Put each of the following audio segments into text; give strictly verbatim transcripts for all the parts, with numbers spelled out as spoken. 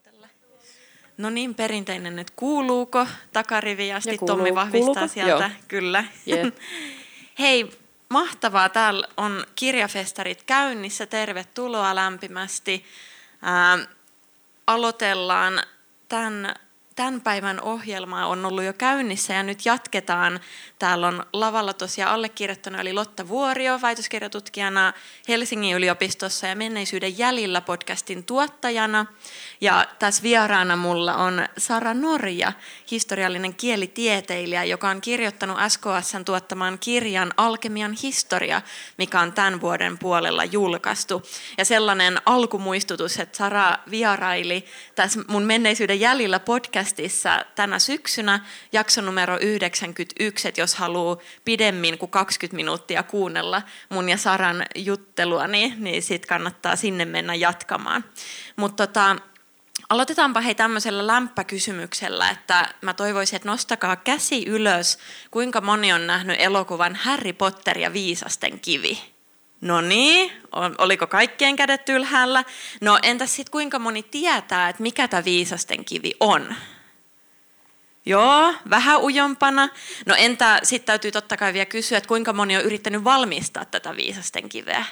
aloitella. No niin, perinteinen, että kuuluuko takarivi asti? Kuuluu. Tommi vahvistaa Kuuluuko? sieltä. Joo. Kyllä. Yeah. Hei, mahtavaa. Täällä on kirjafestarit käynnissä. Tervetuloa lämpimästi. Ää, aloitellaan tämän, tämän päivän ohjelmaa. On ollut jo käynnissä ja nyt jatketaan. Täällä on lavalla tosiaan allekirjoittanut, eli Lotta Vuorio, väitöskirjatutkijana Helsingin yliopistossa ja Menneisyyden jäljillä podcastin tuottajana. Ja tässä vieraana mulla on Sara Norja, historiallinen kielitieteilijä, joka on kirjoittanut S K S:n tuottaman kirjan Alkemian historia, mikä on tämän vuoden puolella julkaistu. Ja sellainen alkumuistutus, että Sara vieraili tässä mun Menneisyyden jäljillä podcastissa tänä syksynä jakso numero yhdeksänkymmentäyksi, että jos haluaa pidemmin kuin kaksikymmentä minuuttia kuunnella mun ja Saran juttelua, niin, niin sit kannattaa sinne mennä jatkamaan. Mutta tota, aloitetaanpa hei tämmöisellä lämpökysymyksellä, että mä toivoisin, että nostakaa käsi ylös, kuinka moni on nähnyt elokuvan Harry Potter ja Viisasten kivi? No niin, oliko kaikkien kädet ylhäällä? No entäs sitten kuinka moni tietää, että mikä tämä Viisasten kivi on? Joo, vähän ujompana. No entä sitten täytyy totta kai vielä kysyä, että kuinka moni on yrittänyt valmistaa tätä Viisasten kiveä?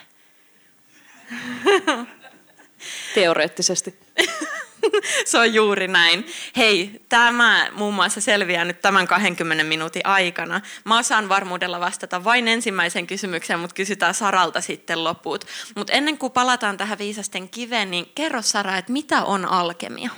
Teoreettisesti. Se on juuri näin. Hei, tämä muun muassa selviää nyt tämän kahdenkymmenen minuutin aikana. Mä osaan varmuudella vastata vain ensimmäisen kysymykseen, mutta kysytään Saralta sitten loput. Mutta ennen kuin palataan tähän Viisasten kiveen, niin kerro Sara, että mitä on alkemia?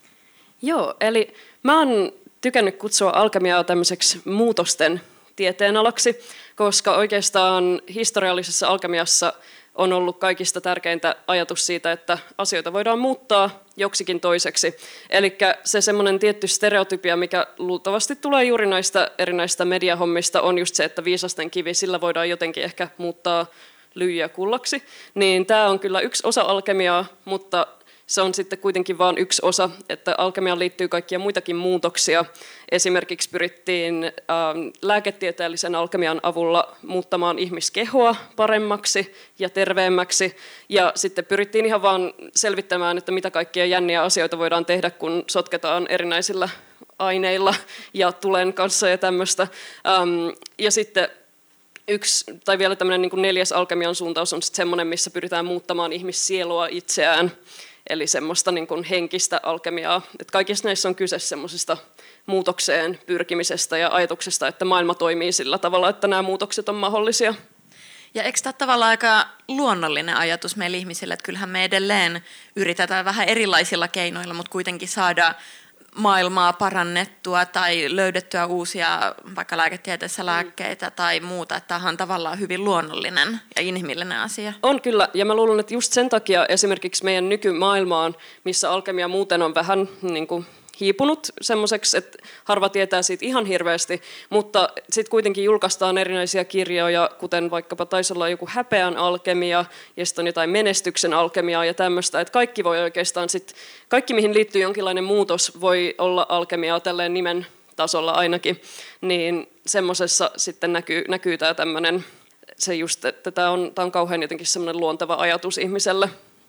Joo, eli mä oon tykännyt kutsua alkemiaa tämmöiseksi muutosten tieteenalaksi, koska oikeastaan historiallisessa alkemiassa on ollut kaikista tärkeintä ajatus siitä, että asioita voidaan muuttaa joksikin toiseksi. Eli se semmoinen tietty stereotypia, mikä luultavasti tulee juuri näistä erinäistä mediahommista, on just se, että viisasten kivi, sillä voidaan jotenkin ehkä muuttaa lyijyä kullaksi. Niin tämä on kyllä yksi osa alkemiaa, mutta se on sitten kuitenkin vain yksi osa, että alkemiaan liittyy kaikkia muitakin muutoksia. Esimerkiksi pyrittiin äh, lääketieteellisen alkemian avulla muuttamaan ihmiskehoa paremmaksi ja terveemmäksi. Ja sitten pyrittiin ihan vaan selvittämään, että mitä kaikkia jänniä asioita voidaan tehdä, kun sotketaan erinäisillä aineilla ja tulen kanssa ja tämmöistä. Ähm, ja sitten yksi, tai vielä tämmöinen niin kuin neljäs alkemian suuntaus on sitten semmoinen, missä pyritään muuttamaan ihmissielua itseään. Eli semmoista niin kuin henkistä alkemiaa. Että kaikissa näissä on kyse semmoisesta muutokseen pyrkimisestä ja ajatuksesta, että maailma toimii sillä tavalla, että nämä muutokset on mahdollisia. Ja eikö tämä tavallaan aika luonnollinen ajatus meillä ihmisille, että kyllähän me edelleen yritetään vähän erilaisilla keinoilla, mutta kuitenkin saada maailmaa parannettua tai löydettyä uusia vaikka lääketieteessä lääkkeitä tai muuta, että tämä on tavallaan hyvin luonnollinen ja inhimillinen asia. On kyllä, ja mä luulen, että just sen takia esimerkiksi meidän nykymaailmaan, missä alkemia muuten on vähän niin kuin hiipunut semmoiseksi, että harva tietää siitä ihan hirveästi, mutta sitten kuitenkin julkaistaan erinäisiä kirjoja, kuten vaikkapa taisi olla joku häpeän alkemia, ja sitten on jotain menestyksen alkemiaa ja tämmöistä, että kaikki voi oikeastaan sitten, kaikki mihin liittyy jonkinlainen muutos voi olla alkemiaa tälleen nimen tasolla ainakin, niin semmoisessa sitten näkyy, näkyy tämä tämmöinen, se just, että tämä on, tämä on kauhean jotenkin semmoinen luonteva ajatus ihmiselle.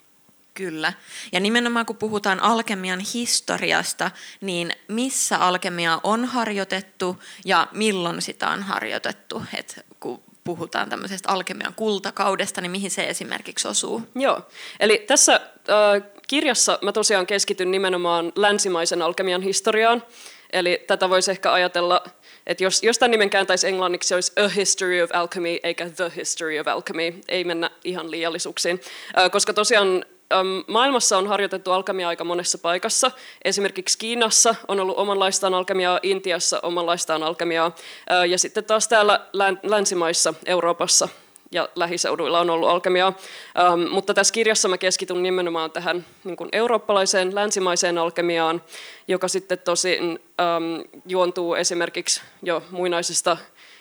Kyllä. Ja nimenomaan kun puhutaan alkemian historiasta, niin missä alkemia on harjoitettu ja milloin sitä on harjoitettu? Et kun puhutaan tämmöisestä alkemian kultakaudesta, niin mihin se esimerkiksi osuu? Joo. Eli tässä äh, kirjassa mä tosiaan keskityn nimenomaan länsimaisen alkemian historiaan. Eli tätä voisi ehkä ajatella, että jos, jos tämän nimen kääntäisi englanniksi, se olisi A History of Alchemy eikä The History of Alchemy. Ei mennä ihan liiallisuuksiin, äh, koska tosiaan maailmassa on harjoitettu alkemiaa aika monessa paikassa. Esimerkiksi Kiinassa on ollut omanlaistaan alkemiaa, Intiassa omanlaistaan alkemiaa. Ja sitten taas täällä länsimaissa, Euroopassa ja lähiseuduilla on ollut alkemiaa. Mutta tässä kirjassa mä keskityn nimenomaan tähän niin kuin eurooppalaiseen, länsimaiseen alkemiaan, joka sitten tosin juontuu esimerkiksi jo muinaisista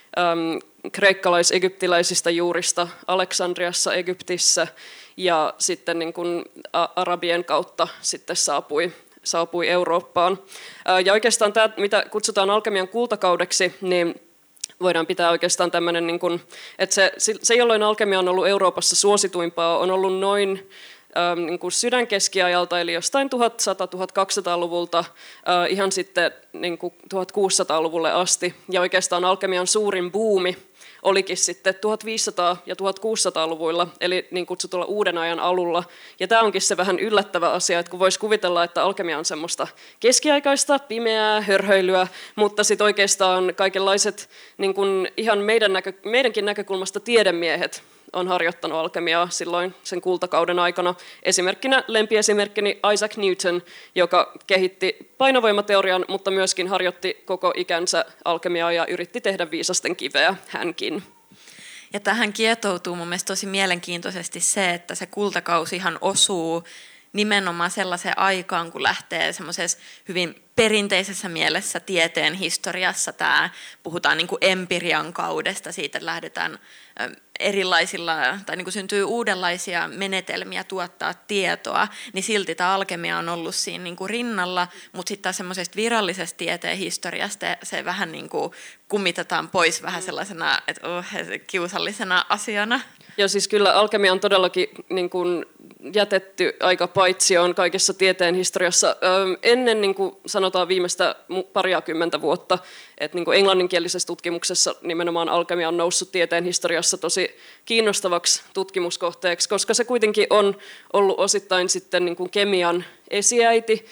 kreikkalais-egyptiläisistä juurista Aleksandriassa, Egyptissä, ja sitten niin kuin arabien kautta sitten saapui, saapui Eurooppaan. Ja oikeastaan tämä, mitä kutsutaan alkemian kultakaudeksi, niin voidaan pitää oikeastaan tämmöinen, niin kuin, että se, se jolloin alkemia on ollut Euroopassa suosituimpaa, on ollut noin ähm, niin kuin sydänkeskiajalta, eli jostain tuhatsata–tuhatkaksisataaluvulta äh, ihan sitten niin kuin tuhatkuusisataaluvulle asti. Ja oikeastaan alkemian suurin buumi olikin sitten tuhatviisisataa- ja tuhatkuusisataaluvuilla, eli niin kutsutulla uuden ajan alulla. Ja tämä onkin se vähän yllättävä asia, että kun voisi kuvitella, että alkemia on semmoista keskiaikaista, pimeää, hörhöilyä, mutta sitten oikeastaan kaikenlaiset niin kuin ihan meidän näkö, meidänkin näkökulmasta tiedemiehet on harjoittanut alkemiaa silloin sen kultakauden aikana. Esimerkkinä lempiesimerkkini Isaac Newton, joka kehitti painovoimateorian, mutta myöskin harjoitti koko ikänsä alkemiaa ja yritti tehdä viisasten kiveä hänkin. Ja tähän kietoutuu mun mielestä tosi mielenkiintoisesti se, että se kultakausihan osuu nimenomaan sellaiseen aikaan, kun lähtee semmoisessa hyvin perinteisessä mielessä tieteen historiassa tämä, puhutaan niin kuin empirian kaudesta, siitä lähdetään erilaisilla, tai niin kuin syntyy uudenlaisia menetelmiä tuottaa tietoa, niin silti tämä alkemia on ollut siinä niin kuin rinnalla, mutta sitten taas semmoisesta virallisesta tieteen historiasta se vähän niin kuin kummitetaan pois vähän sellaisena, että oh, kiusallisena asiana. Ja siis kyllä alkemia on todellakin niin kuin jätetty aika paitsioon kaikessa tieteen historiassa ennen niin kuin sanotaan viimeistä pariakymmentä vuotta, että niin kuin englanninkielisessä tutkimuksessa nimenomaan alkemia on noussut tieteen historiassa tosi kiinnostavaksi tutkimuskohteeksi, koska se kuitenkin on ollut osittain sitten niin kuin kemian esiäiti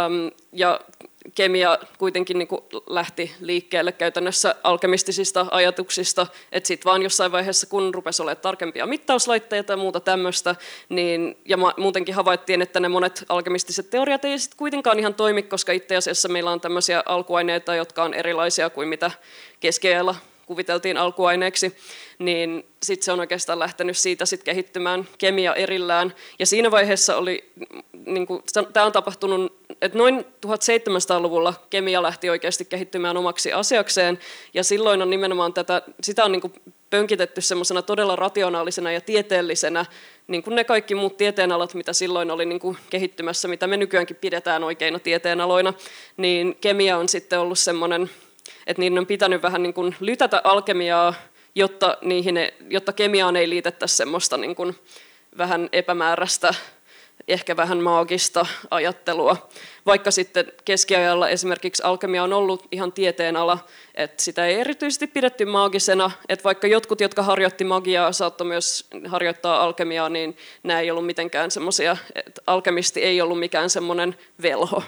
ja kemia kuitenkin niin kuin lähti liikkeelle käytännössä alkemistisista ajatuksista, että sitten vaan jossain vaiheessa, kun rupesi olemaan tarkempia mittauslaitteita ja muuta tämmöistä, niin, ja muutenkin havaittiin, että ne monet alkemistiset teoriat ei sitten kuitenkaan ihan toimi, koska itse asiassa meillä on tämmöisiä alkuaineita, jotka on erilaisia kuin mitä keskiajalla kuviteltiin alkuaineeksi, niin sitten se on oikeastaan lähtenyt siitä sit kehittymään kemia erillään. Ja siinä vaiheessa oli, niin kuin, tämä on tapahtunut, että noin tuhatseitsemänsataaluvulla kemia lähti oikeasti kehittymään omaksi asiakseen, ja silloin on nimenomaan tätä, sitä on niin kuin pönkitetty semmoisena todella rationaalisena ja tieteellisenä, niin kuin ne kaikki muut tieteenalat, mitä silloin oli niin kuin kehittymässä, mitä me nykyäänkin pidetään oikeina tieteenaloina, niin kemia on sitten ollut semmoinen, että niiden on pitänyt vähän niin kuin lytätä alkemiaa, jotta, niihin ei, jotta kemiaan ei liitettäisi semmoista niin kuin vähän epämääräistä, ehkä vähän maagista ajattelua. Vaikka sitten keskiajalla esimerkiksi alkemia on ollut ihan tieteenala, että sitä ei erityisesti pidetty maagisena, että vaikka jotkut, jotka harjoitti magiaa, saattoi myös harjoittaa alkemiaa, niin nämä ei ollut mitenkään semmoisia, että alkemisti ei ollut mikään semmoinen velho.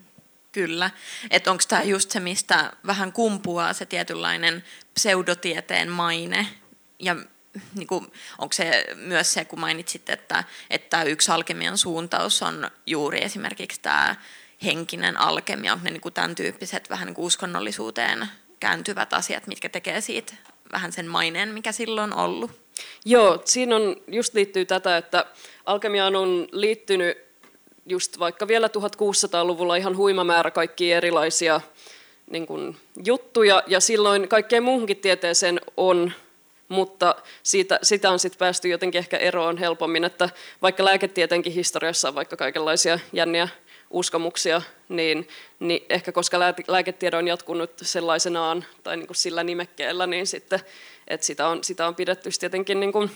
Kyllä, että onko tämä just se, mistä vähän kumpuaa se tietynlainen pseudotieteen maine, ja niin kuin, onko se myös se, kun mainitsit, että, että yksi alkemian suuntaus on juuri esimerkiksi tämä henkinen alkemia, onko ne niin kuin tämän tyyppiset vähän niin kuin uskonnollisuuteen kääntyvät asiat, mitkä tekee siitä vähän sen maineen, mikä silloin on ollut? Joo, siinä on, just liittyy tätä, että alkemiaan on liittynyt just vaikka vielä tuhatkuusisataaluvulla ihan huima määrä kaikkia erilaisia niin kuin, juttuja, ja silloin kaikkeen muuhunkin tieteeseen on, mutta siitä, sitä on sitten päästy jotenkin ehkä eroon helpommin, että vaikka lääketieteenkin historiassa on vaikka kaikenlaisia jänniä uskomuksia, niin, niin ehkä koska lääketiede on jatkunut sellaisenaan tai niin kuin sillä nimekkeellä, niin sitten, että sitä on, sitä on pidetty tietenkin niin kuin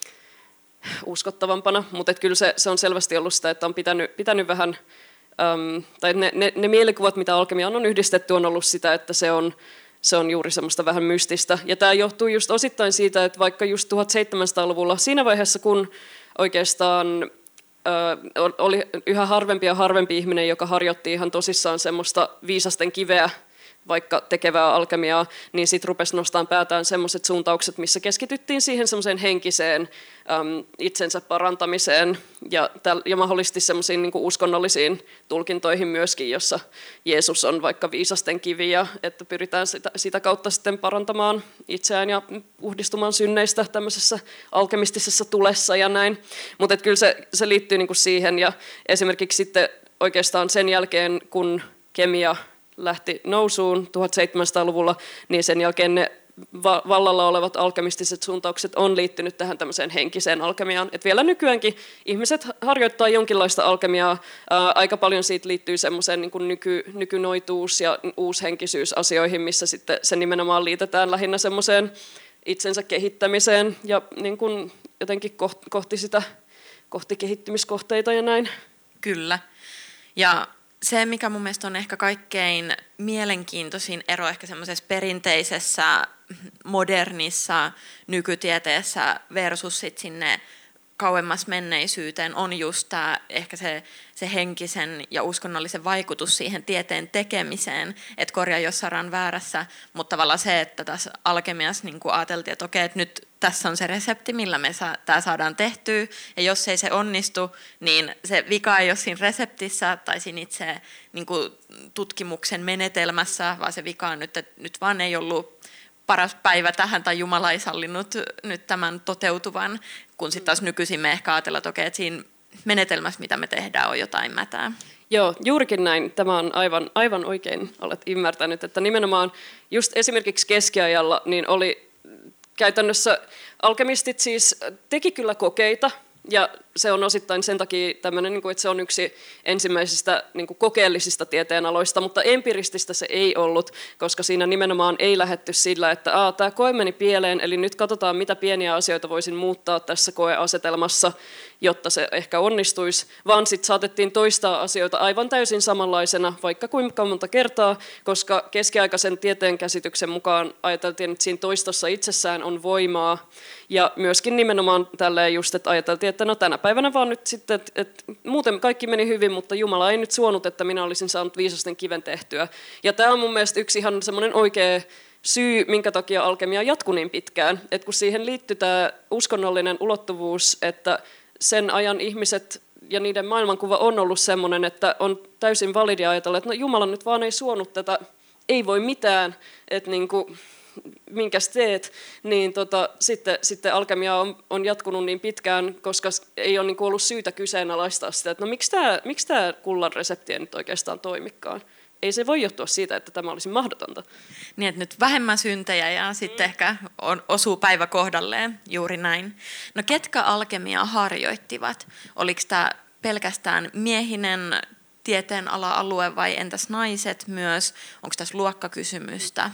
uskottavampana, mutta kyllä se, se on selvästi ollut sitä, että on pitänyt, pitänyt vähän, äm, tai ne, ne, ne mielikuvat, mitä alkemiaan on yhdistetty, on ollut sitä, että se on, se on juuri semmoista vähän mystistä. Ja tämä johtuu just osittain siitä, että vaikka just tuhatseitsemänsataaluvulla, siinä vaiheessa kun oikeastaan ö, oli yhä harvempi ja harvempi ihminen, joka harjoitti ihan tosissaan semmoista viisasten kiveä, vaikka tekevää alkemiaa, niin sitten rupesi nostamaan päätään semmoiset suuntaukset, missä keskityttiin siihen semmoiseen henkiseen äm, itsensä parantamiseen ja, täl, ja mahdollisesti semmoisiin niin kuin uskonnollisiin tulkintoihin myöskin, jossa Jeesus on vaikka viisasten kivi ja että pyritään sitä, sitä kautta sitten parantamaan itseään ja puhdistumaan synneistä tämmöisessä alkemistisessa tulessa ja näin. Mutta kyllä se, se liittyy niin kuin siihen ja esimerkiksi sitten oikeastaan sen jälkeen, kun kemia lähti nousuun tuhatseitsemänsataaluvulla, niin sen jälkeen ne vallalla olevat alkemistiset suuntaukset on liittynyt tähän tämmöiseen henkiseen alkemiaan. Et vielä nykyäänkin ihmiset harjoittaa jonkinlaista alkemiaa. Ää, aika paljon siitä liittyy semmoiseen niin kuin nyky, nykynoituus- ja uushenkisyys-asioihin, missä sitten se nimenomaan liitetään lähinnä semmoiseen itsensä kehittämiseen ja niin kuin jotenkin kohti sitä kohti kehittymiskohteita ja näin. Kyllä. Ja se, mikä mun mielestä on ehkä kaikkein mielenkiintoisin ero ehkä semmoisessa perinteisessä, modernissa nykytieteessä versus sit sinne kauemmas menneisyyteen, on just tämä ehkä se, se henkisen ja uskonnollisen vaikutus siihen tieteen tekemiseen, että korjaa jos saadaan väärässä, mutta tavallaan se, että tässä alkemiassa niin ajateltiin, että okei, että nyt tässä on se resepti, millä me saa, tämä saadaan tehtyä, ja jos ei se onnistu, niin se vika ei ole siinä reseptissä tai siinä itse niin kuin tutkimuksen menetelmässä, vaan se vika on nyt, että nyt vaan ei ollut paras päivä tähän, tai Jumala ei sallinut nyt tämän toteutuvan, kun sitten taas nykyisin me ehkä ajatellaan, että okei, että siinä menetelmässä, mitä me tehdään, on jotain mätää. Joo, juurikin näin. Tämä on aivan, aivan oikein, olet ymmärtänyt, että nimenomaan just esimerkiksi keskiajalla niin oli käytännössä alkemistit siis teki kyllä kokeita, ja se on osittain sen takia tämmöinen, että se on yksi ensimmäisistä kokeellisista tieteenaloista, mutta empiirististä se ei ollut, koska siinä nimenomaan ei lähdetty sillä, että Aa, tämä koe meni pieleen, eli nyt katsotaan, mitä pieniä asioita voisin muuttaa tässä koeasetelmassa, jotta se ehkä onnistuisi, vaan sitten saatettiin toistaa asioita aivan täysin samanlaisena, vaikka kuinka monta kertaa, koska keskiaikaisen tieteen käsityksen mukaan ajateltiin, että siinä toistossa itsessään on voimaa, ja myöskin nimenomaan tälleen just, että ajateltiin, että no tänä päivänä vaan nyt sitten, että, että muuten kaikki meni hyvin, mutta Jumala ei nyt suonut, että minä olisin saanut viisasten kiven tehtyä. Ja tämä on mun mielestä yksi ihan semmoinen oikea syy, minkä takia alkemia jatkui niin pitkään, että kun siihen liittyy tämä uskonnollinen ulottuvuus, että sen ajan ihmiset ja niiden maailmankuva on ollut semmoinen, että on täysin validia ajatella, että no Jumala nyt vaan ei suonut tätä, ei voi mitään, että niin kuin minkäs teet, niin tota, sitten, sitten alkemia on, on jatkunut niin pitkään, koska ei ole niin kuin ollut syytä kyseenalaistaa sitä, että no miksi tämä, miksi tämä kullan resepti ei nyt oikeastaan toimikaan. Ei se voi johtua siitä, että tämä olisi mahdotonta. Niin, että nyt vähemmän syntejä ja sitten mm. ehkä on, osuu päivä kohdalleen, juuri näin. No ketkä alkemia harjoittivat? Oliko tämä pelkästään miehinen tieteenala-alue vai entäs naiset myös? Onko tässä luokkakysymystä?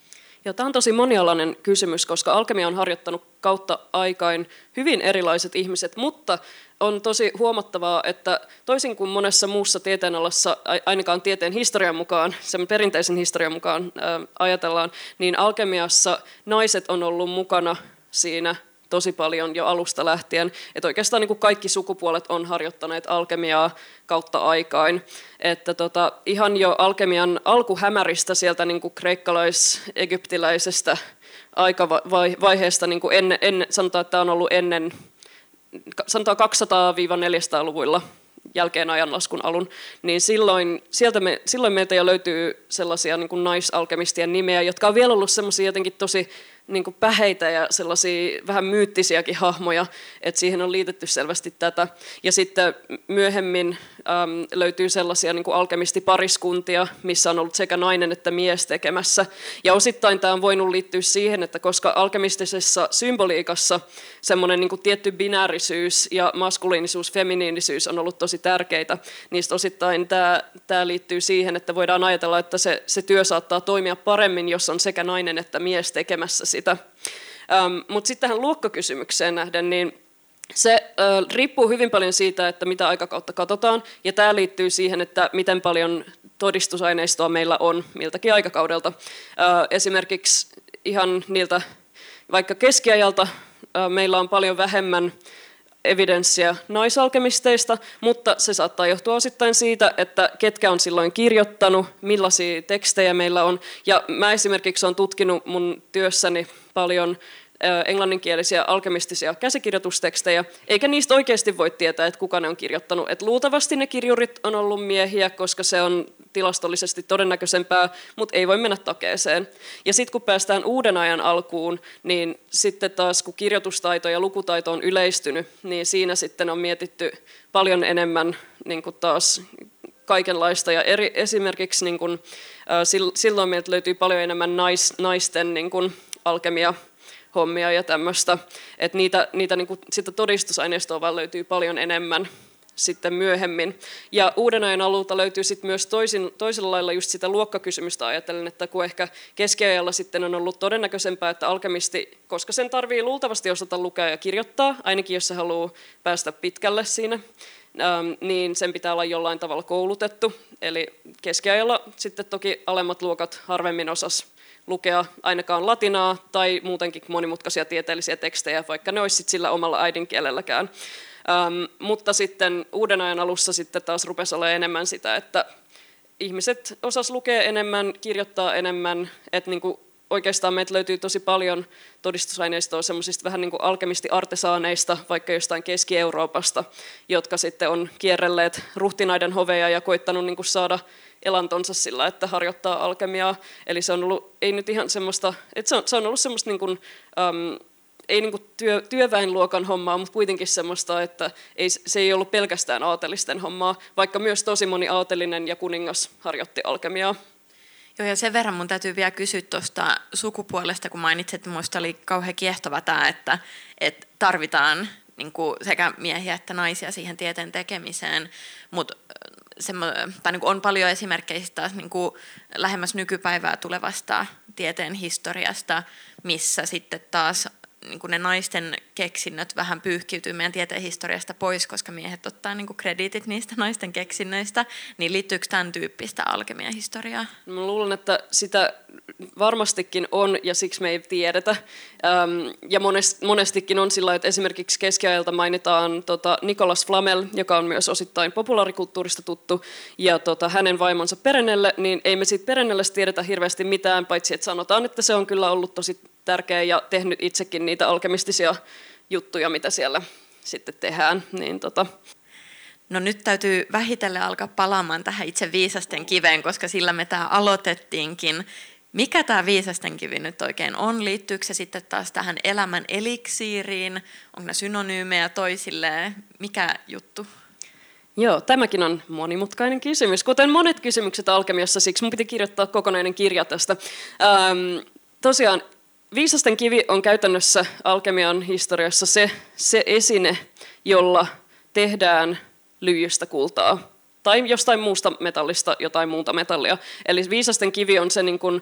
Ja tämä on tosi monialainen kysymys, koska alkemia on harjoittanut kautta aikain hyvin erilaiset ihmiset, mutta on tosi huomattavaa, että toisin kuin monessa muussa tieteenalassa, ainakaan tieteen historian mukaan, sen perinteisen historian mukaan ää, ajatellaan, niin alkemiassa naiset on ollut mukana siinä tosi paljon jo alusta lähtien, että oikeastaan niin kuin kaikki sukupuolet on harjoittaneet alkemiaa kautta aikain. Että tota, ihan jo alkemian alkuhämäristä sieltä niin kuin kreikkalais-egyptiläisestä aikavaiheesta, niin kuin ennen, ennen, sanotaan, että tämä on ollut ennen, sanotaan kaksisataa–neljäsataa-luvuilla jälkeen ajanlaskun alun, niin silloin, sieltä me, silloin meiltä jo löytyy sellaisia niin kuin naisalkemistien nimeä, jotka on vielä ollut sellaisia jotenkin tosi niin kuin päheitä ja sellaisia vähän myyttisiäkin hahmoja, että siihen on liitetty selvästi tätä. Ja sitten myöhemmin äm, löytyy sellaisia niin kuin alkemistipariskuntia, missä on ollut sekä nainen että mies tekemässä. Ja osittain tämä on voinut liittyä siihen, että koska alkemistisessa symboliikassa semmoinen niin kuin tietty binäärisyys ja maskuliinisuus, feminiinisyys on ollut tosi tärkeitä, niin osittain tämä, tämä liittyy siihen, että voidaan ajatella, että se, se työ saattaa toimia paremmin, jos on sekä nainen että mies tekemässä sitä. Ähm, Mutta sitten tähän luokkakysymykseen nähden, niin se äh, riippuu hyvin paljon siitä, että mitä aikakautta katsotaan, ja tämä liittyy siihen, että miten paljon todistusaineistoa meillä on miltäkin aikakaudelta. Äh, esimerkiksi ihan niiltä vaikka keskiajalta äh, meillä on paljon vähemmän evidenssiä naisalkemisteista, mutta se saattaa johtua osittain siitä, että ketkä on silloin kirjoittanut, millaisia tekstejä meillä on. Ja mä esimerkiksi olen tutkinut mun työssäni paljon englanninkielisiä alkemistisia käsikirjoitustekstejä, eikä niistä oikeasti voi tietää, että kuka ne on kirjoittanut. Et luultavasti ne kirjurit on ollut miehiä, koska se on tilastollisesti todennäköisempää, mutta ei voi mennä takeeseen. Ja sitten kun päästään uuden ajan alkuun, niin sitten taas kun kirjoitustaito ja lukutaito on yleistynyt, niin siinä sitten on mietitty paljon enemmän niin kuin taas kaikenlaista. Ja eri, esimerkiksi niin kuin, äh, silloin meiltä löytyy paljon enemmän nais, naisten niin kuin alkemia hommia ja tämmöistä, että niitä, niitä niin kuin, sitä todistusaineistoa vaan löytyy paljon enemmän sitten myöhemmin. Ja uuden ajan aluilta löytyy sitten myös toisin, toisella lailla just sitä luokkakysymystä ajatellen, että kun ehkä keskiajalla sitten on ollut todennäköisempää, että alkemisti, koska sen tarvii luultavasti osata lukea ja kirjoittaa, ainakin jos se haluaa päästä pitkälle siinä, niin sen pitää olla jollain tavalla koulutettu. Eli keskiajalla sitten toki alemmat luokat harvemmin osas lukea ainakaan latinaa tai muutenkin monimutkaisia tieteellisiä tekstejä, vaikka ne olisi sillä omalla äidinkielelläkään. Ähm, mutta sitten uuden ajan alussa sitten taas rupesi olemaan enemmän sitä, että ihmiset osas lukea enemmän, kirjoittaa enemmän, että niin kuin oikeastaan meiltä löytyy tosi paljon todistusaineistoa semmoisista vähän niin kuin alkemisti-artesaaneista, vaikka jostain Keski-Euroopasta, jotka sitten on kierrelleet ruhtinaiden hoveja ja koittanut niin kuin saada elantonsa sillä, että harjoittaa alkemiaa. Eli se on ollut, ei nyt ihan semmoista, että se on, se on ollut semmoista niin kuin, um, ei niin kuin työ, työväenluokan hommaa, mutta kuitenkin semmoista, että ei, se ei ollut pelkästään aatelisten hommaa, vaikka myös tosi moni aatelinen ja kuningas harjoitti alkemiaa. Joo, ja sen verran mun täytyy vielä kysyä tuosta sukupuolesta, kun mainitsit, että minusta oli kauhean kiehtova tämä, että, että tarvitaan niin kuin sekä miehiä että naisia siihen tieteen tekemiseen, mutta tai niin kuin on paljon esimerkkejä taas niin kuin lähemmäs nykypäivää tulevasta tieteen historiasta, missä sitten taas niin kuin ne naisten keksinnöt vähän pyyhkiytyy meidän tieteen historiasta pois, koska miehet ottaa niin kuin krediitit niistä naisten keksinnöistä, niin liittyykö tämän tyyppistä alkemian historiaa? Mä luulen, että sitä varmastikin on, ja siksi me ei tiedetä. Ja monestikin on sillä, että esimerkiksi keskiajalta mainitaan tota Nicolas Flamel, joka on myös osittain populaarikulttuurista tuttu, ja tota, hänen vaimonsa Perenelle, niin ei me siitä Perennellestä tiedetä hirveästi mitään, paitsi että sanotaan, että se on kyllä ollut tosi tärkeä ja tehnyt itsekin niitä alkemistisia juttuja, mitä siellä sitten tehdään. Niin tota. No nyt täytyy vähitellen alkaa palaamaan tähän itse viisasten kiveen, koska sillä me tämä aloitettiinkin. Mikä tämä viisasten kivi nyt oikein on? Liittyykö se sitten taas tähän elämän eliksiiriin? Onko ne synonyymejä toisilleen? Mikä juttu? Joo, tämäkin on monimutkainen kysymys. Kuten monet kysymykset alkemiassa, siksi mun piti kirjoittaa kokonainen kirja tästä. Ähm, tosiaan, viisasten kivi on käytännössä alkemian historiassa se, se esine, jolla tehdään lyijystä kultaa tai jostain muusta metallista jotain muuta metallia. Eli viisasten kivi on se, niin kuin,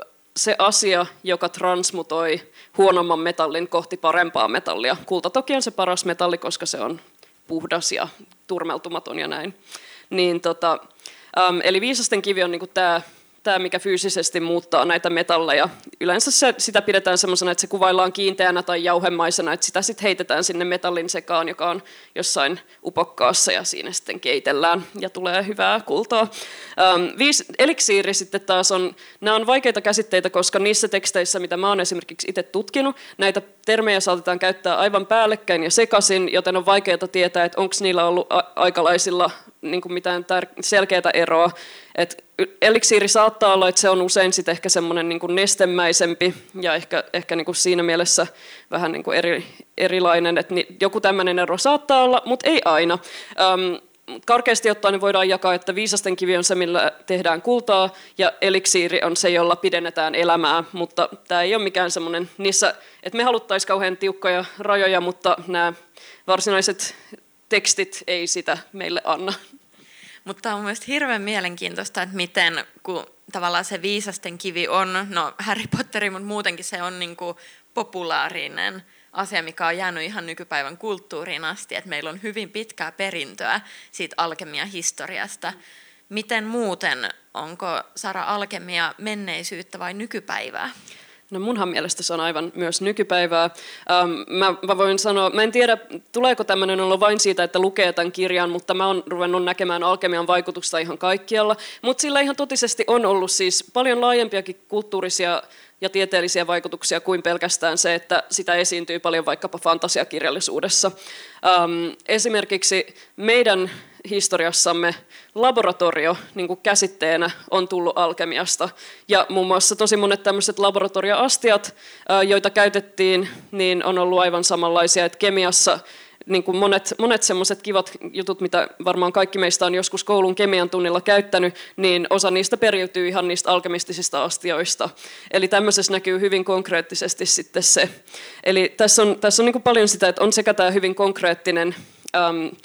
se asia, joka transmutoi huonomman metallin kohti parempaa metallia. Kulta toki on se paras metalli, koska se on puhdas ja turmeltumaton ja näin. Niin, tota, ähm, eli viisasten kivi on niin kuin tämä... Tämä, mikä fyysisesti muuttaa näitä metalleja. Yleensä se, sitä pidetään semmoisena, että se kuvaillaan kiinteänä tai jauhemaisena, että sitä sitten heitetään sinne metallin sekaan, joka on jossain upokkaassa ja siinä sitten keitellään ja tulee hyvää kultaa. Ähm, viis, eliksiiri sitten taas on, nämä on vaikeita käsitteitä, koska niissä teksteissä, mitä mä oon esimerkiksi itse tutkinut, näitä termejä saatetaan käyttää aivan päällekkäin ja sekaisin, joten on vaikeaa tietää, että onko niillä ollut a- aikalaisilla niin kuin mitään tär- selkeää eroa. Et eliksiiri saattaa olla, että se on usein sit ehkä semmoinen niin kuin nestemäisempi ja ehkä, ehkä niin kuin siinä mielessä vähän niin kuin eri, erilainen. Et ni, joku tämmöinen ero saattaa olla, mutta ei aina. Öm, karkeasti ottaen niin voidaan jakaa, että viisasten kivi on se, millä tehdään kultaa, ja eliksiiri on se, jolla pidennetään elämää. Mutta tämä ei ole mikään semmoinen, niissä, että me haluttaisiin kauhean tiukkoja rajoja, mutta nämä varsinaiset tekstit ei sitä meille anna. Mutta on mielestäni hirveän mielenkiintoista, että miten, kun tavallaan se viisasten kivi on, no Harry Potteri, mutta muutenkin se on niin kuin populaarinen asia, mikä on jäänyt ihan nykypäivän kulttuuriin asti, että meillä on hyvin pitkää perintöä siitä alkemian historiasta. Miten muuten, onko Sara alkemia menneisyyttä vai nykypäivää? No munhan mielestä se on aivan myös nykypäivää. Ähm, mä, mä voin sanoa, mä en tiedä, tuleeko tämmöinen olla vain siitä, että lukee tämän kirjan, mutta mä oon ruvennut näkemään alkemian vaikutusta ihan kaikkialla. Mutta sillä ihan totisesti on ollut siis paljon laajempiakin kulttuurisia ja tieteellisiä vaikutuksia kuin pelkästään se, että sitä esiintyy paljon vaikkapa fantasiakirjallisuudessa. Ähm, esimerkiksi meidän historiassamme laboratorio niin kuin käsitteenä on tullut alkemiasta. Ja muun muassa tosi monet tämmöiset laboratorioastiat, joita käytettiin, niin on ollut aivan samanlaisia, että kemiassa niin kuin monet, monet semmoiset kivat jutut, mitä varmaan kaikki meistä on joskus koulun kemian tunnilla käyttänyt, niin osa niistä periytyy ihan niistä alkemistisista astioista. Eli tämmöisessä näkyy hyvin konkreettisesti sitten se. Eli tässä on, tässä on niin kuin paljon sitä, että on sekä tämä hyvin konkreettinen äm,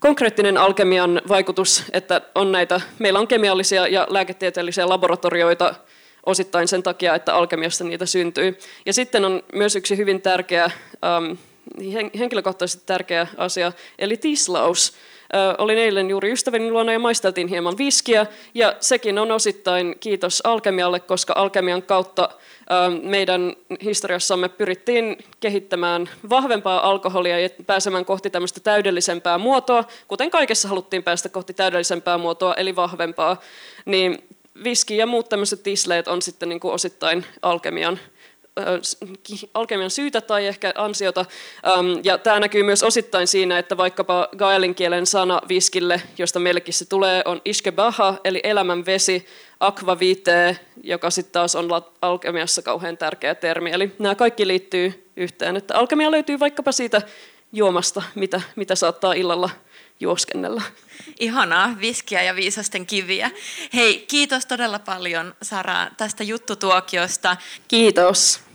konkreettinen alkemian vaikutus, että on näitä, meillä on kemiallisia ja lääketieteellisiä laboratorioita osittain sen takia, että alkemiasta niitä syntyy. Ja sitten on myös yksi hyvin tärkeä, ähm, henkilökohtaisesti tärkeä asia, eli tislaus. Äh, olin eilen juuri ystäväni luona ja maisteltiin hieman viskiä, ja sekin on osittain kiitos alkemialle, koska alkemian kautta äh, meidän historiassamme pyrittiin kehittämään vahvempaa alkoholia ja pääsemään kohti tämmöistä täydellisempää muotoa, kuten kaikessa haluttiin päästä kohti täydellisempää muotoa, eli vahvempaa, niin viski ja muut tämmöiset tisleet on sitten niin kuin osittain alkemian, äh, alkemian syytä tai ehkä ansiota. Ähm, ja tämä näkyy myös osittain siinä, että vaikkapa gaelin kielen sana viskille, josta meillekin se tulee, on ishkebaha, eli elämän vesi, aqua vitae, joka sitten taas on alkemiassa kauhean tärkeä termi. Eli nämä kaikki liittyy yhteen. Että alkemia löytyy vaikkapa siitä juomasta, mitä, mitä saattaa illalla juoskennella. Ihanaa, viskiä ja viisasten kiviä. Hei, kiitos todella paljon Sara tästä juttutuokiosta. Kiitos.